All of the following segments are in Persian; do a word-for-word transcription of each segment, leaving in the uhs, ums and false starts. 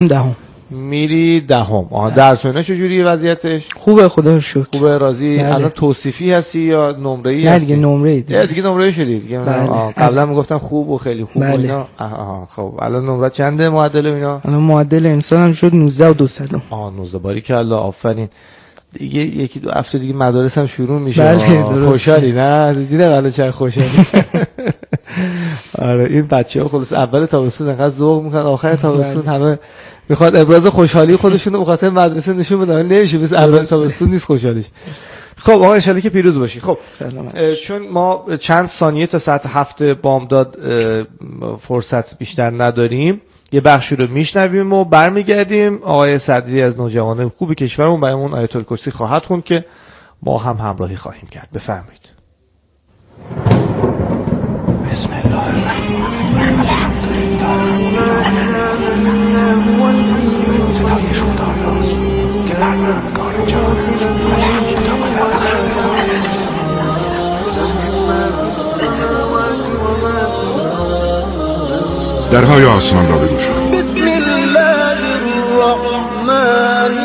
دهم. میری دهم. آها درس و اینا چجوریه وضعیتش؟ خوبه خدا رو شکر. خوبه راضی؟ بله. الان توصیفی هستی یا نمره‌ای نه هستی؟ دیگه نمره دیگه. دیگه نمره شدی دیگه. بله. قبلا میگفتم خوب و خیلی خوب بله. و اینا. آها خب الان نمره چنده معدل اینا؟ الان معدل انسانم شد نوزده و دو صدم. آها نوزده باریکلا آفرین. دیگه یکی دو هفته دیگه مدارس هم شروع میشه. بله خوشحالی نه؟ دیدم الان چقدر خوشحالی. آره این بچه‌ها خلاص اول تابستون انقدر ذوق میکنن آخر تابستون همه میخواد ابراز خوشحالی خودشون رو به خاطر مدرسه نشون بدن نمیشه مثل اول تابستون نیست خوشحالیش. خب آقا ان شاءالله که پیروز باشی. خب چون ما چند ثانیه تا ساعت هفت بامداد فرصت بیشتر نداریم یه بخشی رو میشنویم و برمیگردیم. آقای صدری از نوجوانان خوب کشورمون برامون آیت الکرسی خواهد خوند که ما هم همراهی خواهیم کرد. بفرمایید. بسم الله الرحمن الرحیم. الحمدلله ستایش خداست که پروردگار جهان است. درهای آسمان را بگشا. بسم الله الرحمن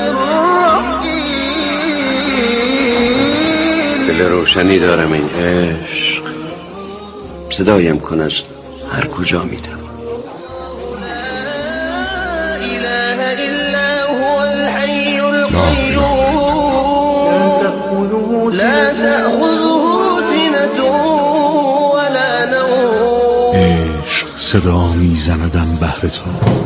الرحیم. دل روشنی دارم این عشق، صدایم کن از هر کجا میتوان. لا تأخذه سنة ولا نوم. عشق صدا میزندم بهر تو.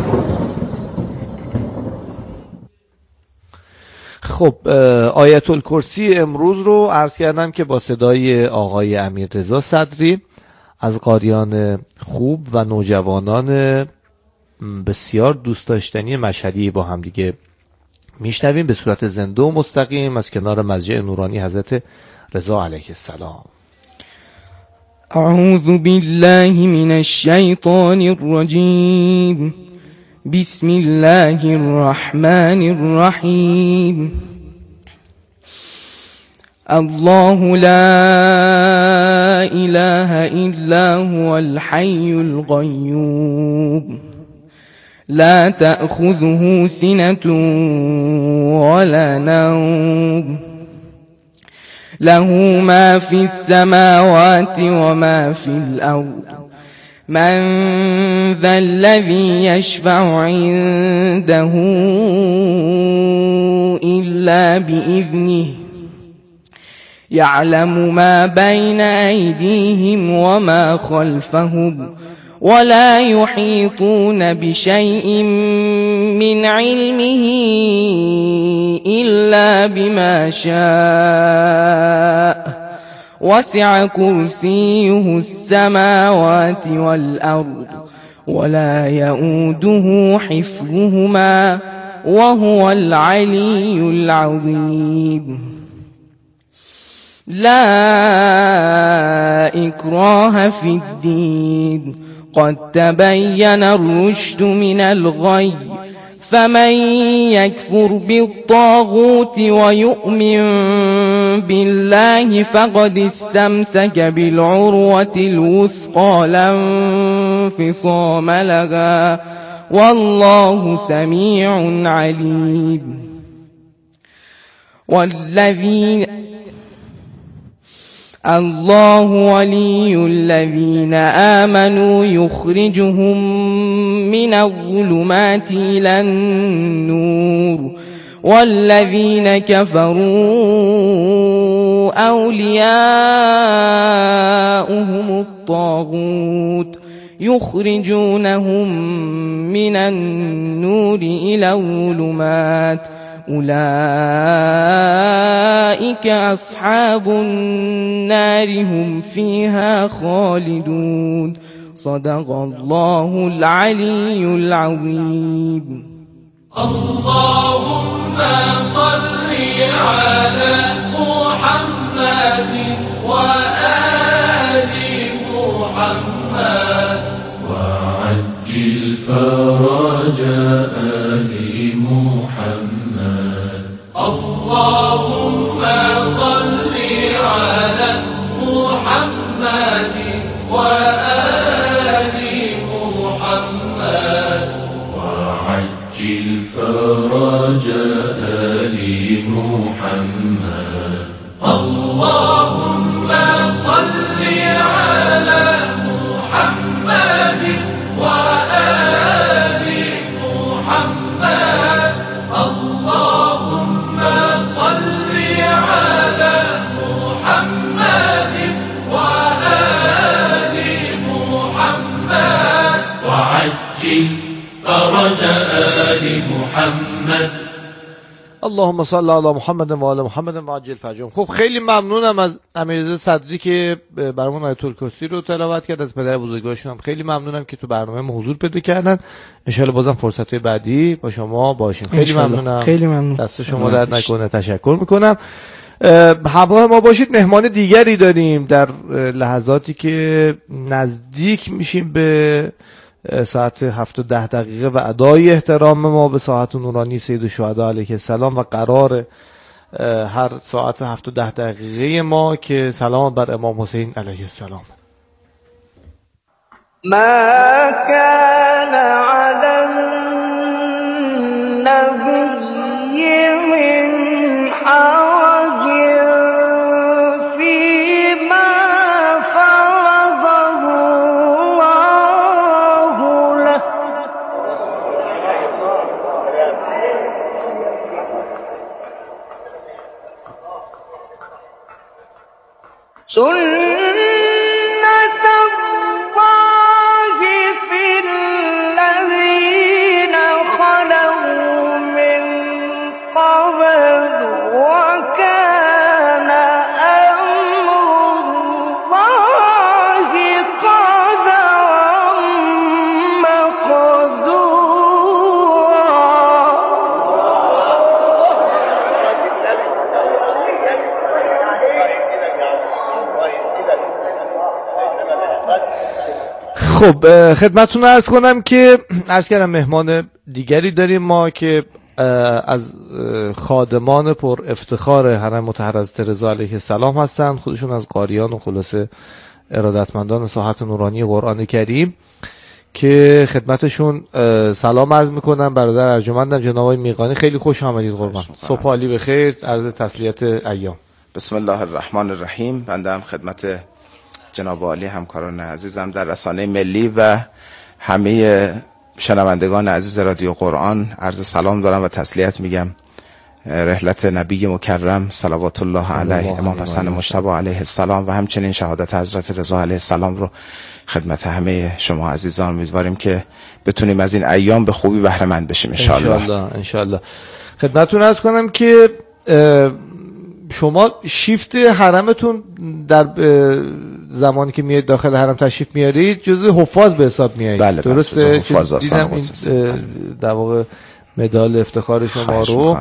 خب آیت الکرسی امروز رو عرض کردم که با صدای آقای امیررضا صدری از قاریان خوب و نوجوانان بسیار دوست داشتنی مشهدی با هم دیگه میشنویم به صورت زنده و مستقیم از کنار مسجد نورانی حضرت رضا علیه السلام. اعوذ بالله من الشیطان الرجیم. بسم الله الرحمن الرحیم. الله لا اله الا هو الحي القيوم لا تأخذه سنة ولا نوم له ما في السماوات وما في الأرض من ذا الذي يشفع عنده إلا بإذنه يعلم ما بين أيديهم وما خلفهم ولا يحيطون بشيء من علمه إلا بما شاء وسع كرسيه السماوات والأرض ولا يؤوده حفظهما وهو العلي العظيم. لا إكراه في الدين قد تبين الرشد من الغي فمن يكفر بالطاغوت ويؤمن بالله فقد استمسك بالعروة الوثقى لا انفصام لها والله سميع عليم. والذين الله ولي الذين آمنوا يخرجهم من الظلمات إلى النور والذين كفروا أولياؤهم الطاغوت يخرجونهم من النور إلى الظلمات أولئك أصحاب النار هم فيها خالدون. صدق الله العلي العظيم. اللهم صل على محمد وآل محمد وعجل فرج آل محمد. اللهم صل على محمد وآل محمد وعجل الفرج آل محمد اللهم صل على محمد وآل محمد اللهم صل على محمد وآل محمد وعجل فرج آل محمد اللهم صل علی محمد و آل محمد و عجل فرجهم. خب خیلی ممنونم از امیررضا صدری که برامون آیت الکرسی رو تلاوت کرد، از پدر بزرگوارشون هم خیلی ممنونم که تو برنامه حضور پیدا کردن. ان شاء الله بازم فرصت‌های بعدی با شما باشیم. خیلی ممنونم. خیلی ممنون. دست شما درد نکنه. تشکر میکنم. همراه ما باشید. مهمان دیگری داریم در لحظاتی که نزدیک میشیم به ساعت هفت و ده دقیقه و ادای احترام ما به ساعت نورانی سید الشهدا علیه السلام و قرار هر ساعت هفت و ده دقیقه ما که سلام بر امام حسین علیه السلام. ما كان على النبي من حرج فيما فرضه الله له سنة الله في الذين خلوا من قبل وكان أمر الله قدرا خب خدمتتون عرض کنم که عرض کردم مهمان دیگری داریم ما که از خادمان پر افتخار حرم مطهر حضرت رضا علیه السلام هستند. خودشون از قاریان و خلاصه ارادتمندان ساحت نورانی قرآن کریم که خدمتشون سلام عرض میکنم. برادر ارجمندم جناب آقای میقانی، خیلی خوش آمدید قربان. صبح عالی بخیر، عرض تسلیت ایام. بسم الله الرحمن الرحیم. بنده هم خدمت جناب عالی همکاران عزیزم در رسانه ملی و همه شنوندگان عزیز رادیو قرآن عرض سلام دارم و تسلیت میگم. رحلت نبی مکرم صلوات الله علیه امام حسن مجتبی علیه السلام و همچنین شهادت حضرت رضا علیه السلام رو خدمت همه شما عزیزان امیدواریم که بتونیم از این ایام به خوبی بهره مند بشیم ان شاء الله. ان شاء الله. خدمتتون عرض کنم که شما شیفت حرمتون در زمانی که میاد داخل حرم تشریف میارید جزء حفاظ به حساب میایید. بله درسته؟ حفاظ دیدم این در واقع مدال افتخار شما رو.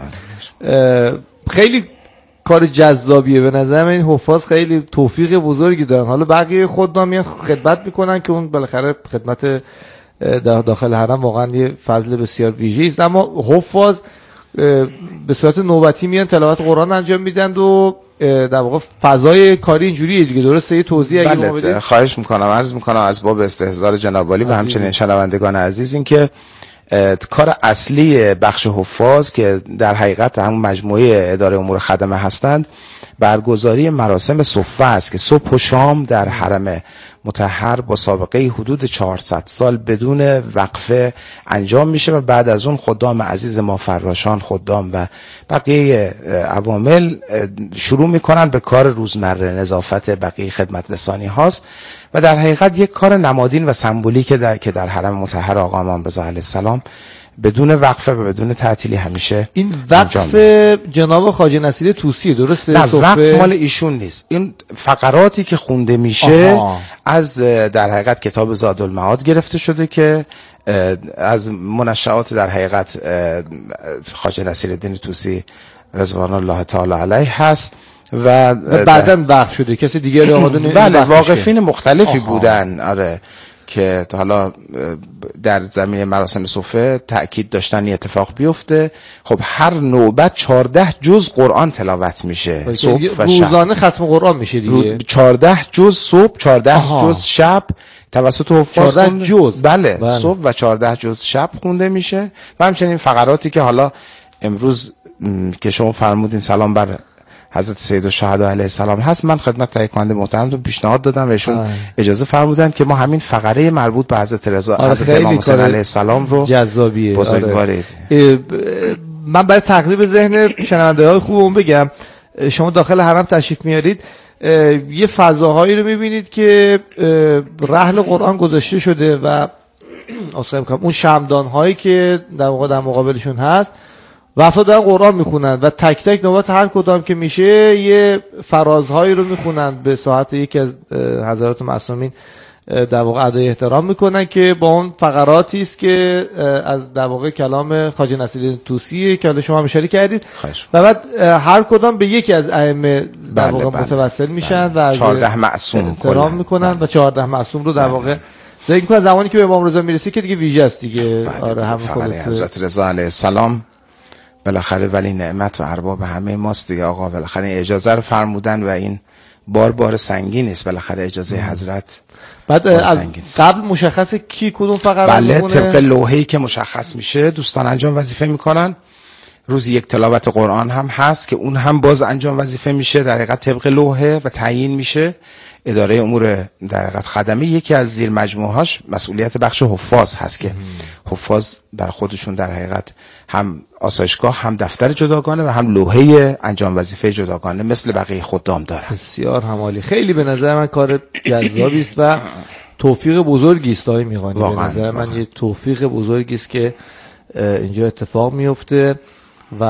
خیلی کار جذابیه به نظر من. این حفاظ خیلی توفیق بزرگی دارن. حالا بقیه خودنا میان خدمت میکنن که اون بالاخره خدمت داخل حرم واقعا یه فضل بسیار ویژه‌ای است، اما حفاظ به صورت نوبتی میان تلاوت قرآن انجام میدن و در واقع فضای کاری اینجوریه دیگه. درسته؟ یه توضیح اگه ما بدید. خواهش میکنم. عرض میکنم از باب استحضار جناب عالی و همچنین شنوندگان عزیز این که کار اصلی بخش حفاظ که در حقیقت همون مجموعه اداره امور خدمه هستند برگزاری مراسم صفه است که صبح و شام در حرم مطهر با سابقه حدود چهارصد سال بدون وقفه انجام میشه و بعد از اون خدام عزیز ما فراشان خدام و بقیه عوامل شروع میکنن به کار روزمره نظافت بقیه خدمت رسانی هاست و در حقیقت یک کار نمادین و سمبولیک در که در حرم مطهر آقا امام رضا علیه السلام بدون وقفه و بدون تعطیلی همیشه این وقف جناب خواجه نصیر طوسی درسته؟ نه وقف مال ایشون نیست. این فقراتی که خونده میشه آها. از در حقیقت کتاب زادالمعاد گرفته شده که از منشعات در حقیقت خواجه نصیرالدین طوسی رضوان الله تعالی علیه هست و بعداً وقف شده. کسی دیگه رو آمدن بله واقفین مختلفی آها. بودن آره که حالا در زمینه مراسم صوفه تأکید داشتن این اتفاق بیفته. خب هر نوبت چهارده جز قرآن تلاوت میشه صبح و شب، روزانه ختم قرآن میشه دیگه. چهارده جز صبح، چهارده جز شب توسط حفاظ چهارده جز بله. بله صبح و چهارده جز شب خونده میشه. و همچنین فقراتی که حالا امروز م... که شما فرمودین سلام بر حضرت سید الشهدا علیه السلام هست، من خدمت تهیه کننده محترمتون پیشنهاد دادم و ایشون اجازه فرمودن که ما همین فقره مربوط به حضرت رضا آره حضرت امام حسین علیه السلام رو جذابیه بزرگوارید. آره. من برای تقریب ذهن شنونده‌های خوبم بگم، شما داخل حرم تشریف میارید یه فضاهایی رو میبینید که رحل قرآن گذاشته شده و اصلا میگم اون شمعدان هایی که در واقع در مقابلشون هست و افراد دارن قرآن میخونن و تک تک نوبت هر کدام که میشه یه فرازهایی رو میخونن به ساعت یکی از حضرات معصومین در واقع ادای احترام میکنن که با اون فقراتی است که از در واقع کلام خواجه نصیرالدین طوسی که شما هم اشاره کردید و بعد هر کدام به یکی از ائمه در واقع بله متوسل میشن بله. و از چهارده معصوم احترام میکنن بله. و چهارده معصوم رو در بله. واقع این که زمانی که به امام رضا میرسه که دیگه ویژه است دیگه بله. آره همون خلاصه حضرت رضا علیه السلام بالاخره ولی نعمت و ارباب همه ماست دیگه آقا. بالاخره اجازه رو فرمودن و این بار بار سنگین است. بالاخره اجازه ام. حضرت بعد از قبل مشخصه کی کدوم فقط بله طبق لوحه‌ای که مشخص میشه دوستان انجام وظیفه میکنن. روزی یک تلاوت قرآن هم هست که اون هم باز انجام وظیفه میشه در حقیقت طبق لوحه و تعیین میشه. اداره امور در حقیقت خدمه یکی از زیر مجموعهاش مسئولیت بخش حفاظ هست که حفاظ بر خودشون در حقیقت هم آسایشگاه هم دفتر جداگانه و هم لوحه انجام وظیفه جداگانه مثل بقیه خدام دارن. بسیار همالی. خیلی به نظر من کار جذابی است و توفیق بزرگی است آقای میغانی. به نظر من واقعا. یه توفیق بزرگی است که اینجا اتفاق میفته و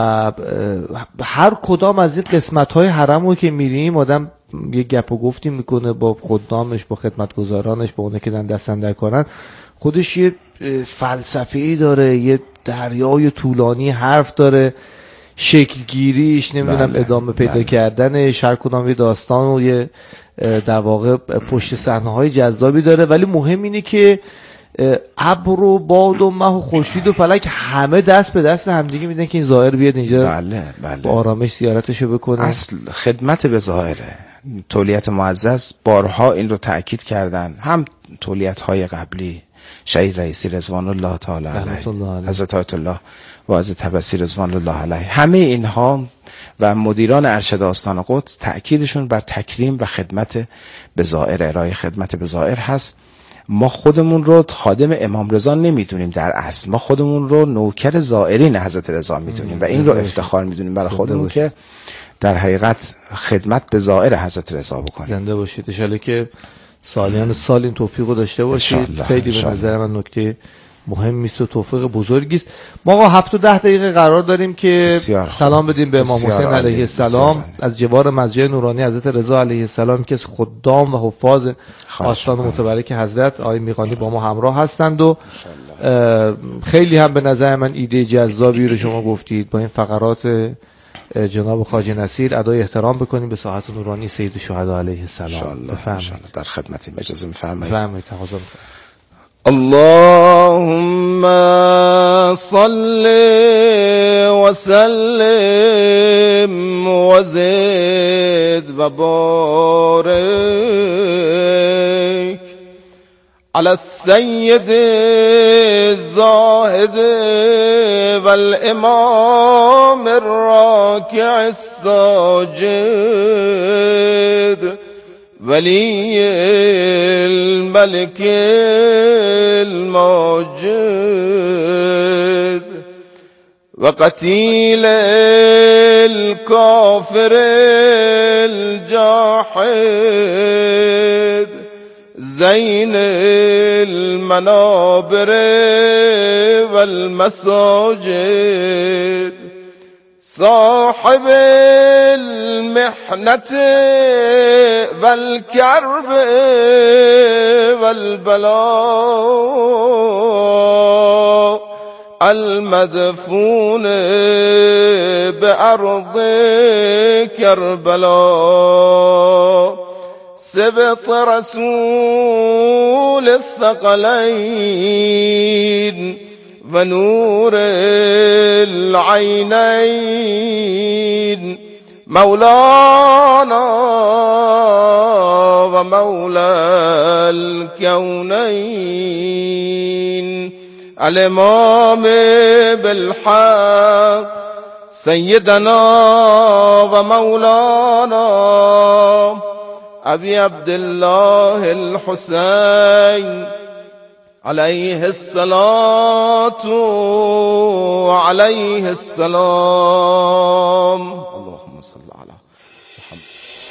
هر کدام از این قسمت‌های حرمو که میریم آدم یه گپ و گفتی میکنه با خدامش، با خدمتگزارانش، با اونه که دارن دست اندر کنن. خودش یه فلسفه‌ای داره، یه دریای طولانی حرف داره، شکلگیریش نمیدونم بله، ادامه پیدا بله. کردنش، هر کدام یه داستان و یه در واقع پشت صحنه‌های جذابی داره. ولی مهم اینه که ابر و باد و مه و خورشید و فلک همه دست به دست همدیگه میدن که این زائر بیاد اینجا بله بله با آرامش زیارتشو بکنه. اصل خدمت به زائره. تولیت معزز بارها این رو تأکید کردن، هم تولیت های قبلی شهید رئیسی رضوان الله تعالی علیه، حضرت آیت الله واعظ طبسی رضوان الله علیه، همه اینها و مدیران ارشد آستان قدس تأکیدشون بر تکریم و خدمت به زائر، ارائه خدمت به زائر هست. ما خودمون رو خادم امام رضا نمیدونیم، در اصل ما خودمون رو نوکر زائرین حضرت رضا میدونیم و این رو افتخار میدونیم برای خودمون که در حقیقت خدمت به زائر حضرت رضا بکنیم. زنده باشید. ان شاءالله که سالیان سال این توفیق رو داشته باشید. خیلی به نظر من نکته مهمی است و توفیق بزرگی است. ما آقا هفت و ده دقیقه قرار داریم که سلام بدیم به امام حسین علیه السلام از جوار مسجد نورانی حضرت رضا علیه السلام که خدام و حفاظ آستان متبرک حضرت آقای میغانی با ما همراه هستند و خیلی هم به نظر من ایده جذابی رو شما گفتید با این فقرات جناب خواجه نصیر ادای احترام بکنیم به ساحت نورانی سید الشهدا علیه السلام. ان شاء الله در خدمتیم. اجازه می‌فرمایید؟ بفرمایید. تقاضا می‌کنم. اللهم صل وسلم وزد وبارك على السيد الزاهد والإمام الراكع الساجد ولي الملك الماجد وقتيل الكافر الجاحد زين المنابر والمساجد صاحب المحنة والكرب والبلاء المدفون بأرض كربلاء سبط رسول الثقلين ونور العينين مولانا ومولى الكونين الإمام بالحق سيدنا ومولانا أبي عبد الله الحسين عليه الصلاة وعليه السلام. اللهم صل على محمد.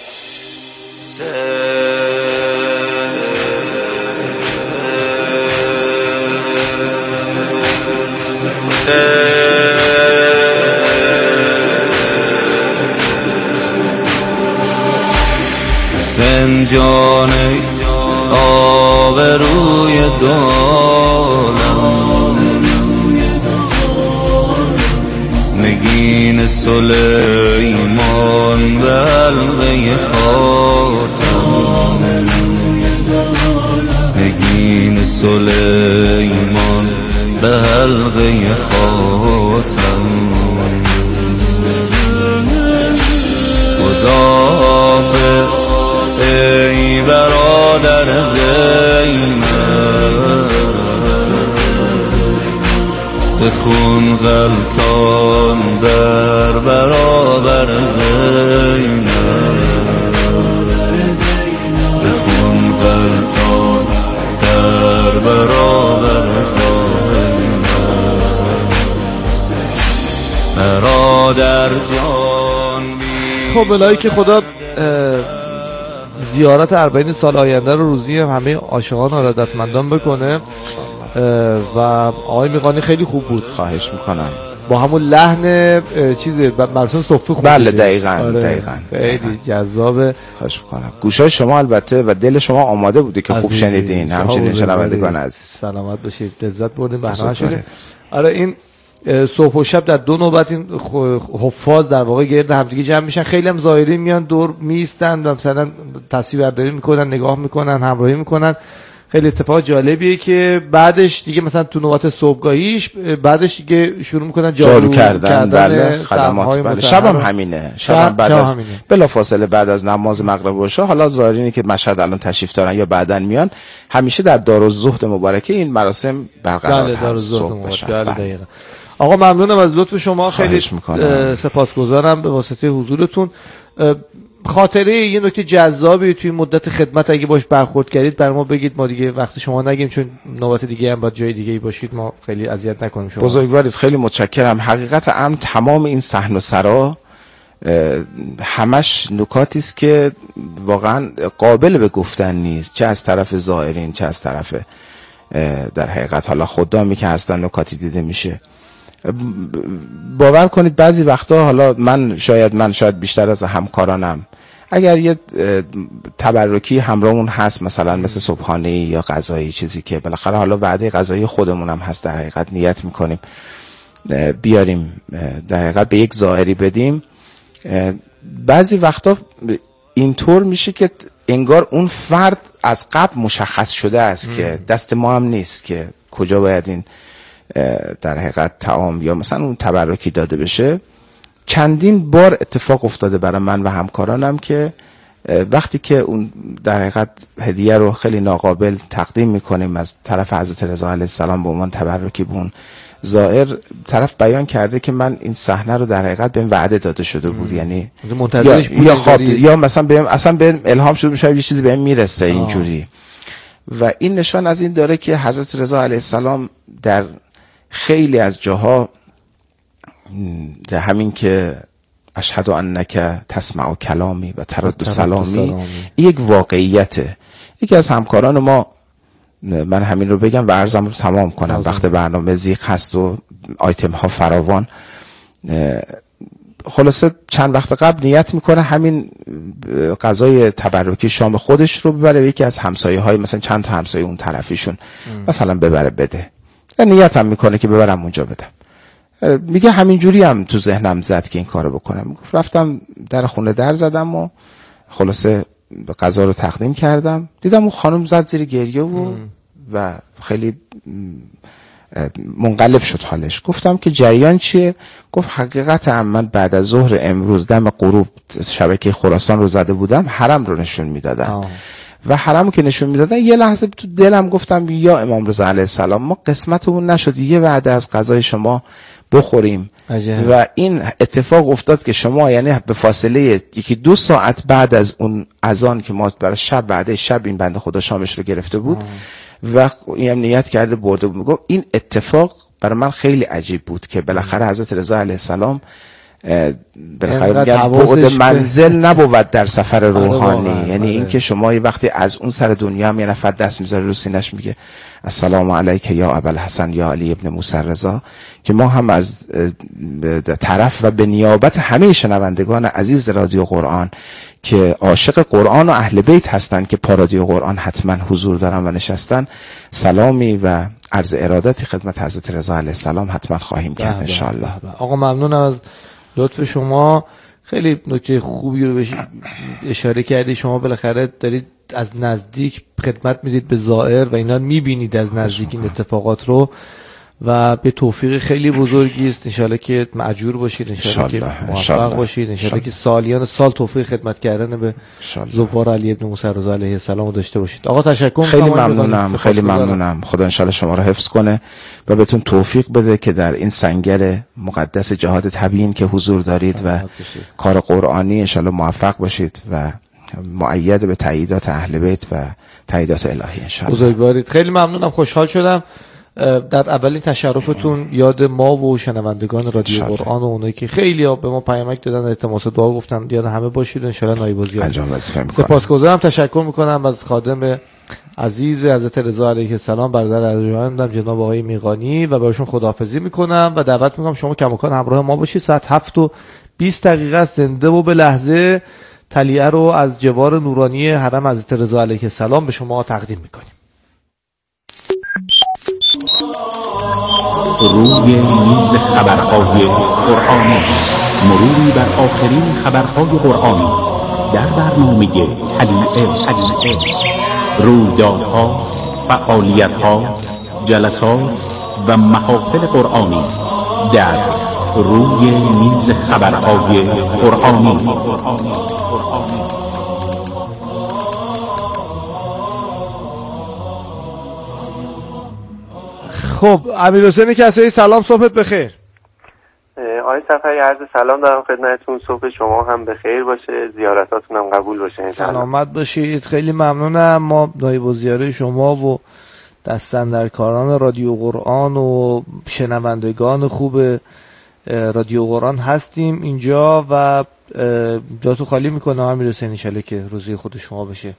سنجانه آبروی دولم نگین سلیمان به حلقه خاتم نگین سلیمان به حلقه خاتم خداحافظ ای برادر زینب بخون غلطان در برابر زینب بخون غلطان در برابر زینب برادر جان. خب الهی که خدا زیارت اربعین سال آینده رو روزی همه عاشقان ارادتمندان بکنه. و آقای میقانی خیلی خوب بود. خواهش میکنم. با همون لحن چیزی مرسوم صفی خوب. بله دقیقاً. آره دقیقاً خیلی جذاب. خواهش میکنم. گوشای شما البته و دل شما آماده بوده که خوب شنیدین. همچنین شنوندگان عزیز سلامت باشید، لذت بردیم برنامه شده. آره این صبح و شب در دو نوبت این حفاظ در واقع گرد همدیگه جمع میشن. خیلی هم ظاهری میان دور میستن و مثلا تصویر برداری میکنن، نگاه میکنن، همراهی میکنن. خیلی اتفاق جالبیه که بعدش دیگه مثلا تو نوبت صبحگاهیش بعدش دیگه شروع میکنن جارو, جارو کردن, کردن بله خدمات. بله شب هم همینه. شب هم بعد از بلا فاصله بعد از نماز مغرب و عشا، حالا ظاهرینه که مشهد الان تشریف دارن یا بعدن میان، همیشه در دارالزهد مبارکه این مراسم برقرار هست. صبح بله دقیقاً. آقا ممنونم از لطف شما، خیلی سپاسگزارم به واسطه حضورتون. خاطره یه نکته جذابی توی مدت خدمت اگه باش برخورد کردید برای ما بگید، ما دیگه وقت شما نگیم چون نوبت دیگه هم باید جای دیگه باشید، ما خیلی اذیت نکنیم شما. بزرگوارید خیلی متشکرم. حقیقت امر تمام این صحن و سرا همش نکاتی است که واقعا قابل به گفتن نیست، چه از طرف زائرین چه از طرف در حقیقت حالا خدامی که هستن نکاتی دیده میشه. باور کنید بعضی وقتا حالا من شاید من شاید بیشتر از همکارانم اگر یه تبرکی همراهمون هست، مثلا مثل صبحانه یا غذایی، چیزی که بالاخره حالا وعده غذایی خودمون هم هست، در حقیقت نیت میکنیم بیاریم در حقیقت به یک زائری بدیم، بعضی وقتا اینطور میشه که انگار اون فرد از قبل مشخص شده است که دست ما هم نیست که کجا باید این در حقیقت طعام یا مثلا اون تبرکی داده بشه. چندین بار اتفاق افتاده برای من و همکارانم که وقتی که اون در حقیقت هدیه رو خیلی ناقابل تقدیم میکنیم از طرف حضرت رضا علیه السلام به عنوان تبرکی به اون زائر، طرف بیان کرده که من این صحنه رو در حقیقت بهم وعده داده شده بود، یعنی یا, یا خواب یا مثلا بهم اصلا بهم الهام شده میشه یه چیزی بهم میرسه اینجوری. و این نشان از این داره که حضرت رضا علیه السلام در خیلی از جاها همین که اشهد انک تسمع کلامی و ترد سلامی یک واقعیته. یکی از همکاران ما، من همین رو بگم و عرضم رو تمام کنم، وقت برنامه زیق هست و آیتم ها فراوان، خلاصه چند وقت قبل نیت میکنه همین غذای تبرکی شام خودش رو ببره یکی از همسایه های مثلا چند تا همسایه اون طرفیشون مثلا ببره بده، نیت هم میکنه که ببرم اونجا بدم. میگه همین جوری هم تو ذهنم زد که این کارو بکنم. رفتم در خونه در زدم و خلاصه غذا رو تقدیم کردم، دیدم اون خانم زد زیر گریه و و خیلی منقلب شد حالش. گفتم که جریان چیه؟ گفت حقیقتا من بعد از ظهر امروز دم غروب شبکه خراسان رو زده بودم، حرم رو نشون میدادن و حرمو که نشون میدادن یه لحظه تو دلم گفتم یا امام رضا علیه السلام ما قسمتمون نشد یه وعده از غذای شما بخوریم عجب. و این اتفاق افتاد که شما یعنی به فاصله یکی دو ساعت بعد از اون اذان که ما برای شب بعد شب این بنده خدا شامش رو گرفته بود آه. و این نیت کرده برده بود. میگم این اتفاق برای من خیلی عجیب بود که بالاخره حضرت رضا علیه السلام بالاخره میگن بعد منزل نبود در سفر روحانی، یعنی این که شما وقتی از اون سر دنیا هم یه نفر دست میذاره رو سینه‌اش میگه السلام علیک یا ابوالحسن یا علی ابن موسی رضا، که ما هم از طرف و به نیابت همه شنوندگان عزیز رادیو قرآن که عاشق قرآن و اهل بیت هستن که پا رادیو قرآن حتما حضور دارن و نشستن، سلامی و عرض ارادتی خدمت حضرت رضا علیه السلام حتما خواهیم کرد ان شاء الله. آقا ممنونم از لطف شما، خیلی نکته خوبی رو بهش اشاره کردی. شما بالاخره دارید از نزدیک خدمت میدید به زائر و اینا میبینید از نزدیک این اتفاقات رو و به توفیق خیلی بزرگی است. انشالله که مأجور باشید، انشالله که موفق باشید، انشالله که سالیان سال توفیق خدمت کردن به زوار علی ابن موسی رضا علیه السلام رو داشته باشید. آقا تشکر، خیلی ممنونم، خیلی ممنونم. خدا انشالله شما رو حفظ کنه و بهتون توفیق بده که در این سنگر مقدس جهاد تبیین که حضور دارید و کار قرآنی انشالله موفق باشید و مؤید به تاییدات اهل بیت و تاییدات الهی انشالله. بزرگوارید. خیلی ممنونم، خوشحال شدم. در اولین تشرفتون یاد ما و شنوندگان رادیو قرآن و اونایی که خیلی ها به ما پیامک دادن، التماس دعا گفتن، یاد همه باشید ان شاء الله نایبازی انجام وظیفه میکنم. سپاسگزارم، تشکر میکنم از خادم عزیز حضرت رضا علیه السلام برادر ارجمندم جناب آقای میقانی و براشون خداحافظی میکنم و دعوت میکنم شما کماکان همراه ما باشید. ساعت هفت و بیست دقیقه است، زنده و به لحظه تلیعه رو از جوار نورانی حرم حضرت رضا علیه السلام به شما تقدیم میکنیم. روی میز خبرهای قرآنی، مروری بر آخرین خبرهای قرآنی در برنامه تلیعه، رویدادها، فعالیتها، جلسات و محافل قرآنی در روی میز خبرهای قرآنی. خب امیر حسین کسایی، سلام، صبحت بخیر. آقای صفایی عرض سلام دارم خدمتتون، صبح شما هم بخیر باشه، زیارتاتون هم قبول باشه. سلامت باشید، خیلی ممنونم. ما نایب الوزرای شما و دستاندرکاران رادیو قرآن و شنوندگان خوب رادیو قرآن هستیم اینجا و جاتو خالی میکنم امیر حسین، ان شاءالله که روزی خود شما بشه.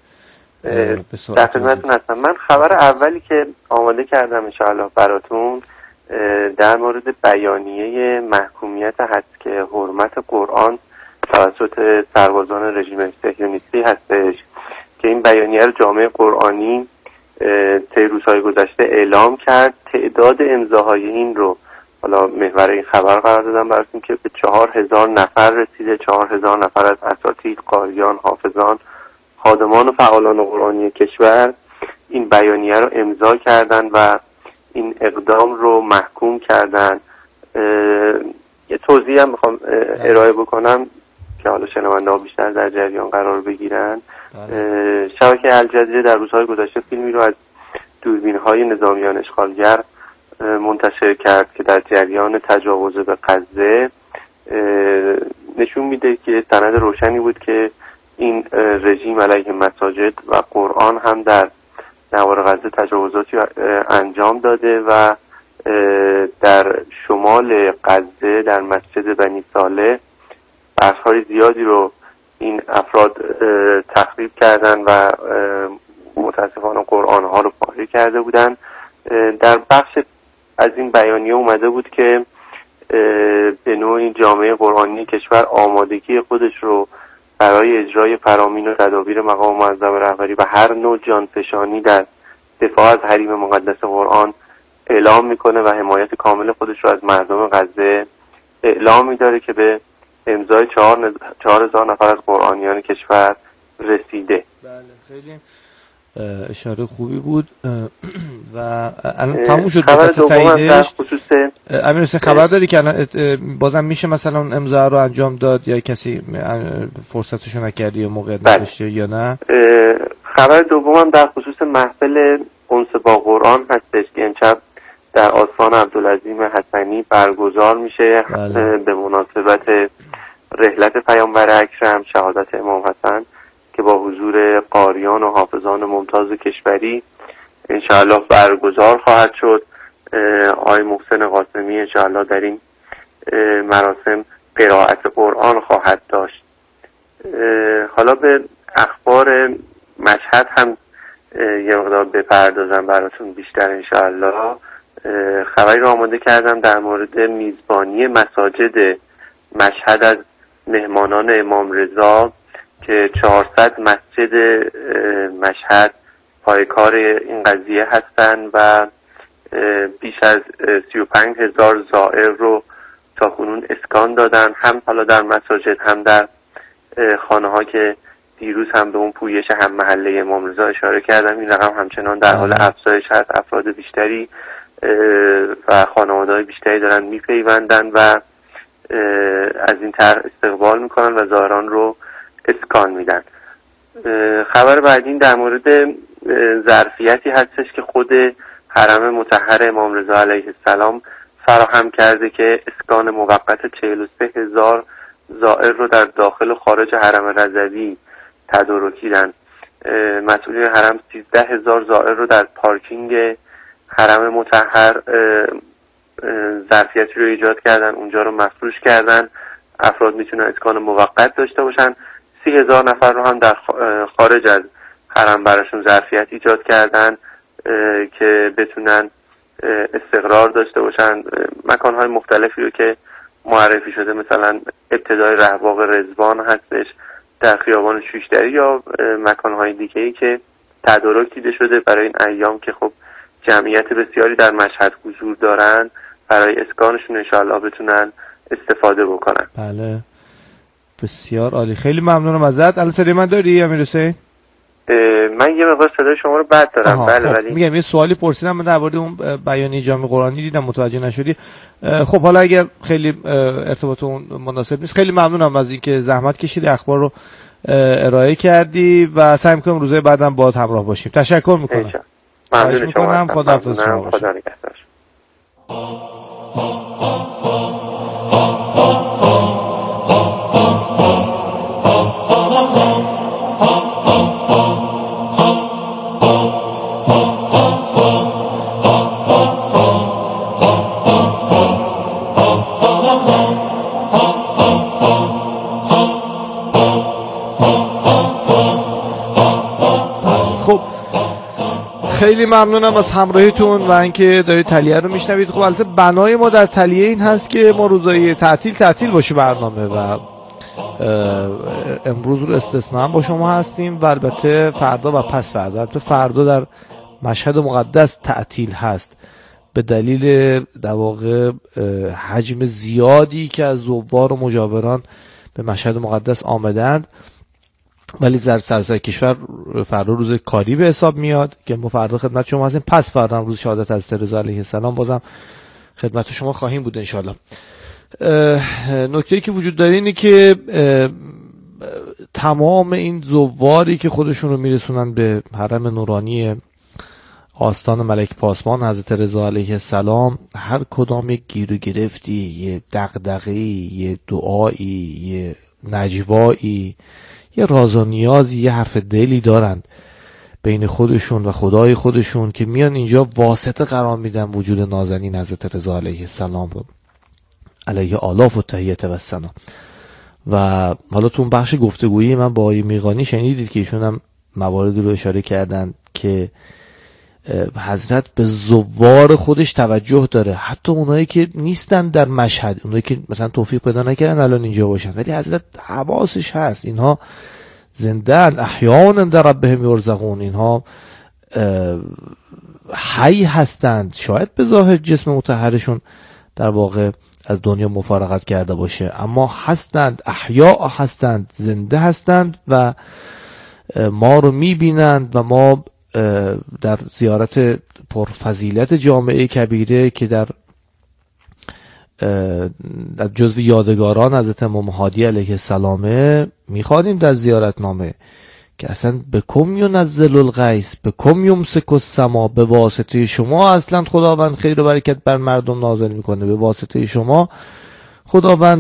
در خدمتتون هستم. من خبر اولی که آماده کردم انشاءالله براتون در مورد بیانیه محکومیت هست که حرمت قرآن توسط سربازان رژیم صهیونیستی هستش که این بیانیه رو جامعه قرآنی طی روزهای گذشته اعلام کرد. تعداد امضاهای این رو حالا محور این خبر قرار دادم براتون که به چهار هزار نفر رسیده. چهار هزار نفر از اساتید، قاریان، حافظان، خادمان و فعالان قرآنی کشور این بیانیه رو امضا کردن و این اقدام رو محکوم کردن. یه توضیح هم میخوام ارائه بکنم که حالا شنونده ها بیشتر در جریان قرار بگیرن. شبکه الجزیره در روزهای گذشته فیلمی رو از دوربین های نظامیان اشغالگر منتشر کرد که در جریان تجاوز به غزه نشون میده که سند روشنی بود که این رژیم علیه مساجد و قرآن هم در نوار غزه تجاوزاتی انجام داده و در شمال غزه در مسجد بنی صالح بخش‌های زیادی رو این افراد تخریب کردن و متاسفانه قرآن ها رو پاره کرده بودن. در بخش از این بیانیه اومده بود که به نوعی جامعه قرآنی کشور آمادگی خودش رو برای اجرای فرامین و تدابیر مقام معظم رهبری و هر نوع جانفشانی در دفاع از حریم مقدس قرآن اعلام میکنه و حمایت کامل خودش رو از مردم غزه اعلام میداره که به امضای چهار هزار نفر از قرآنیان کشور رسیده. بله خیلی اشاره خوبی بود و الان تموم شد مدت تاییدش. امیر حسین خبر داری که الان بازم میشه مثلا اون امضا رو انجام داد یا کسی فرصتشو نکردی یا موقعیت نداشته یا نه؟ خبر دومم در خصوص محفل انس با قرآن هستش که امشب در آستان عبدالعظیم حسنی برگزار میشه. بله. به مناسبت رحلت پیامبر اکرم شهادت امام حسن که با حضور قاریان و حافظان ممتاز کشوری انشاءالله برگزار خواهد شد. آقای محسن قاسمی انشاءالله در این مراسم قرائت قرآن خواهد داشت. حالا به اخبار مشهد هم یه مقدار بپردازم براتون بیشتر انشاءالله. خبری رو آماده کردم در مورد میزبانی مساجد مشهد از مهمانان امام رضا که چهارصد مسجد مشهد پایکار این قضیه هستن و بیش از سی و پنج هزار زائر رو تا کنون اسکان دادن، هم حالا در مساجد هم در خانه ها که دیروز هم به اون پویش هم محله امام رضا اشاره کردم. این رقم همچنان در حال افزایش هست. افراد بیشتری و خانواده‌های بیشتری دارن میپیوندن و از این طرح استقبال میکنن و زائران رو اسکان میدن. خبر بعدی در مورد ظرفیتی هستش که خود حرم مطهر امام رضا علیه السلام فراهم کرده که اسکان موقت چهل و سه هزار زائر رو در داخل و خارج حرم رضوی تدارکیدن. مسئولین حرم سیزده هزار زائر رو در پارکینگ حرم مطهر ظرفیتی رو ایجاد کردن، اونجا رو مفروش کردن. افراد میتونن اسکان موقت داشته باشن. سی هزار نفر رو هم در خارج از حرم براشون ظرفیت ایجاد کردن که بتونن استقرار داشته باشن. مکانهای مختلفی رو که معرفی شده مثلا ابتدای رهباغ رضوان هستش در خیابان شوشتری یا مکانهای دیگه‌ای که تدارک دیده شده برای این ایام که خب جمعیت بسیاری در مشهد حضور دارن، برای اسکانشون انشاءالله بتونن استفاده بکنن. بله بسیار عالی، خیلی ممنونم ازت. الان صدای من داری امیر حسین؟ من یه مقدار صدای شما رو بد دارم. آها، بله. ولی خب. میگم یه سوالی پرسیدم من در مورد اون بیانیه جامع قرآنی، دیدم متوجه نشدی. خب حالا اگر خیلی ارتباط اون مناسب نیست، خیلی ممنونم از اینکه زحمت کشیدی اخبار رو ارائه کردی و سعی می‌کنم روزهای بعدم باهات همراه باشیم. تشکر می‌کنم. ممنون می‌کنم. خداحافظ شما. خدا نگهدار. خیلی ممنونم از همراهیتون و اینکه دارید تلیه رو میشنوید. خب البته بنای ما در تلیه این هست که ما روزای تعطیل تعطیل باشه برنامه و امروز رو استثناء با شما هستیم و البته فردا و پس فردا. البته فردا در مشهد مقدس تعطیل هست به دلیل در واقع حجم زیادی که از زوار و مجاوران به مشهد مقدس آمدند، ولی در سراسر کشور فردا روز کاری به حساب میاد که ما فردا خدمت شما هستیم. پس فردا روز شهادت حضرت رضا علیه السلام بازم خدمت شما خواهیم بود انشالله. نکته‌ای که وجود داره اینه که تمام این زواری که خودشون رو میرسونن به حرم نورانی آستان ملک پاسبان حضرت رضا علیه السلام، هر کدام یک گیر و گرفتی، یه دغدغه‌ای، یه دعایی، یه نجوایی، یه راز و نیازی، یه حرف دلی دارند بین خودشون و خدای خودشون که میان اینجا واسطه قرار میدن وجود نازنین حضرت رضا علیه السلام رو علیه آلاف و تحیت و سنا. و حالا تو اون بخش گفتگویی من با آقای میقانی شنیدید که ایشون هم مواردی رو اشاره کردن که حضرت به زوار خودش توجه داره، حتی اونایی که نیستن در مشهد، اونایی که مثلا توفیق پیدا نکردن الان اینجا باشن، ولی حضرت حواسش هست اینها زنده‌اند، احیاء در ربهم یرزقون، اینها حی هستند. شاید به ظاهر جسم مطهرشون در واقع از دنیا مفارقت کرده باشه، اما هستند، احیاء هستند، زنده هستند و ما رو میبینند و ما در زیارت پرفضیلت جامعه کبیره که در در جزو یادگاران حضرت امام هادی علیه السلامه میخوانیم در زیارتنامه که اصلا به کم ینزل الغیث، به کم یمسک السما، به واسطه شما اصلا خداوند خیر و برکت بر مردم نازل میکنه، به واسطه شما خداوند